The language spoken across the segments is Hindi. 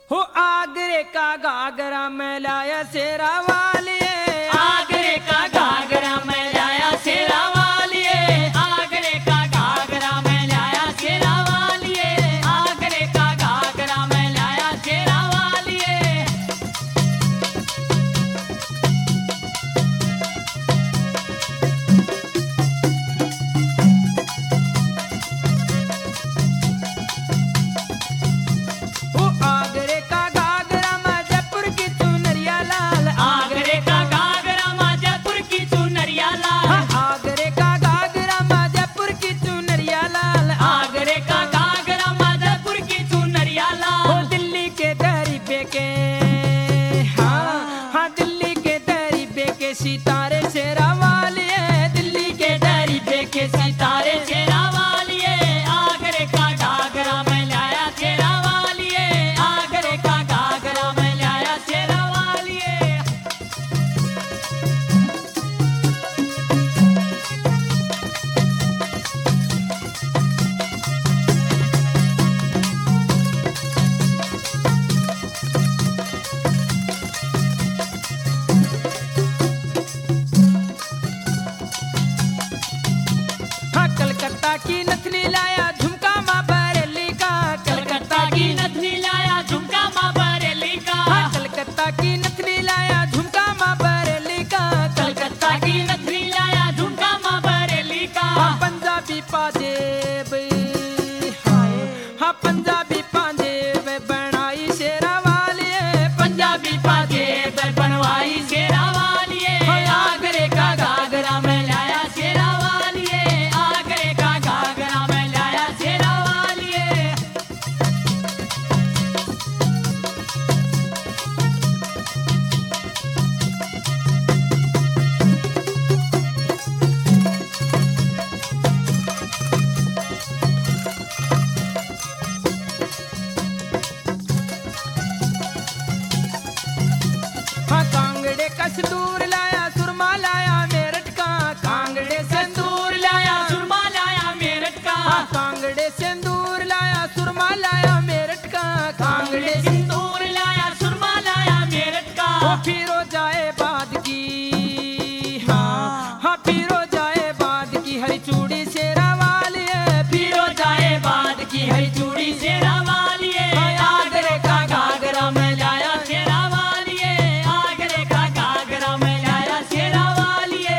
हो आगरे का घाघरा में लाया शेरा वालिए, आगरे का घाघरा में लाया शेरा वालिए, आगरे का घाघरा में लाया शेरा वालिए, आगरे का घाघरा में लाया शेरा वालिए। हो आगरे का घाघरा में जयपुर की चुनरिया लाल, आगरे का घाघरा में जयपुर की चुनरिया लाल, आगरे का घाघरा में जयपुर की चुनरिया लाल, आगरे का घाघरा में जयपुर की चुनरिया हो लाल। दिल्ली के दरीबे के, हाँ हाँ दिल्ली के दरीबे के सितारे शेरा वालिए, दिल्ली के दरीबे के सितारे शेरा वालिए, आगरे का घाघरा में लाया शेरा वालिए, आगरे का घाघरा में लाया शेरा वालिए। हाँ कलकत्ता की नथनी लाया झुमका माँ बरेली का, कलकत्ता की नथनी लाया झुमका माँ बरेली का, हाँ कलकत्ता की नथनी लाया झुमका माँ बरेली का, कलकत्ता की नथनी लाया झुमका माँ बरेली का। हाँ पंजाबी पाजेब, हाय हाँ पंजाबी पाजेब बनाई शेरा वालिए, पंजाबी पाजेब बनवाई शेरा वालिए, आगरे का घाघरा में लाया शेरा वालिए, आगरे का घाघरा में लाया शेरा वालिए। हाँ कांगड़े का सिंदूर लाया सुरमा लाया मेरठ का, कांगड़े सिंदूर लाया सुरमा लाया मेरठ का, हाँ कांगड़े सिंदूर लाया सुरमा लाया मेरठ का, कांगड़े कांगड़े सिंदूर लाया सुरमा लाया मेरठ का। वो फिरो जाए बाद की, हाँ हाँ फिरो जाए बाद की हरी चूड़ी शेरा वालिए, फिरो जाए बाद की हरी चूड़ी शेरा वालिए, आगरे का घाघरा में लाया शेरा वालिए, आगरे का घाघरा में लाया शेरा वालिए।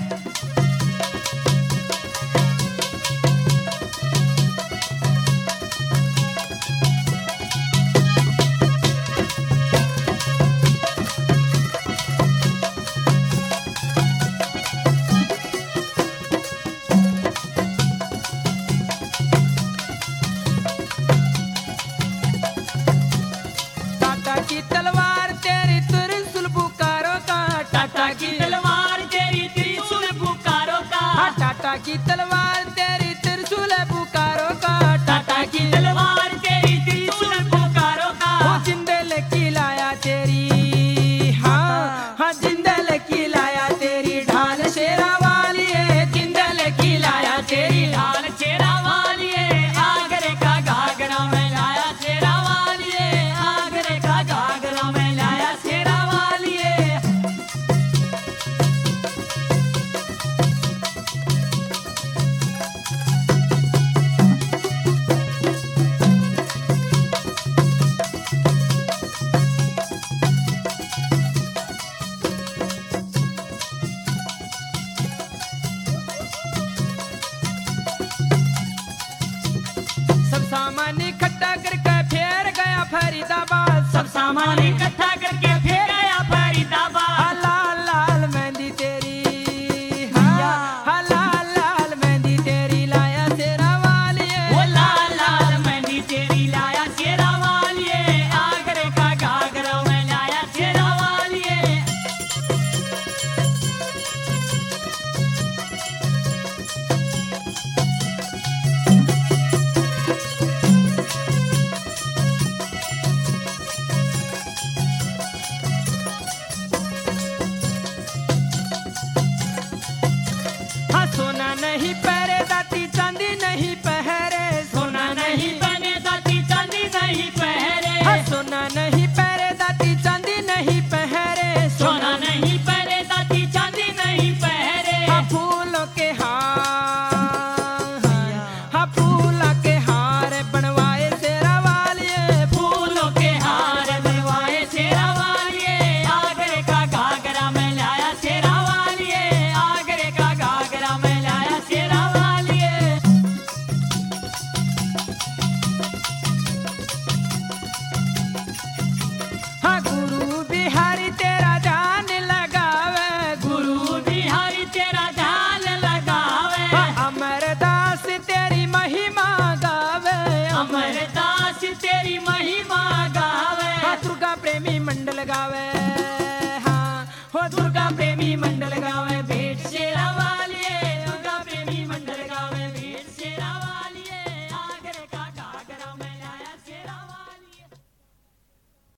टाटा की तलवार तेरी त्रिशूल बुकारो का, टाटा की तलवार तेरी त्रिशूल पुकारो का, हाँ टाटा की तलवार तेरी त्रिशूल बुकारो का, टाटा की तलवार तेरी त्रिशूल पुकारो का। वो जिंदल की लाया तेरी, हाँ हाँ जिंदल की लाया तेरी ढाल शेरा वालिए, जिंदल की लाया तेरी ढाल शेरा वालिए, आगरे का घाघरा में लाया शेरा वालिए, आगरे का घाघरा में लाया शेरा वालिए। सब सामान इकट्ठा करके फिर गया फरीदाबाद, सब सामान इकट्ठा करके फिर आया फरीदाबाद, हाँ लाल लाल मेहंदी तेरी, हाँ लाल लाल मेहंदी तेरी लाया शेरा वालिए, वो लाल लाल मेहंदी तेरी लाया शेरा वालिए, आगरे का घाघरा में लाया शेरा वालिए। तेरी महिमा गावे हाँ दुर्गा प्रेमी मंडल गावे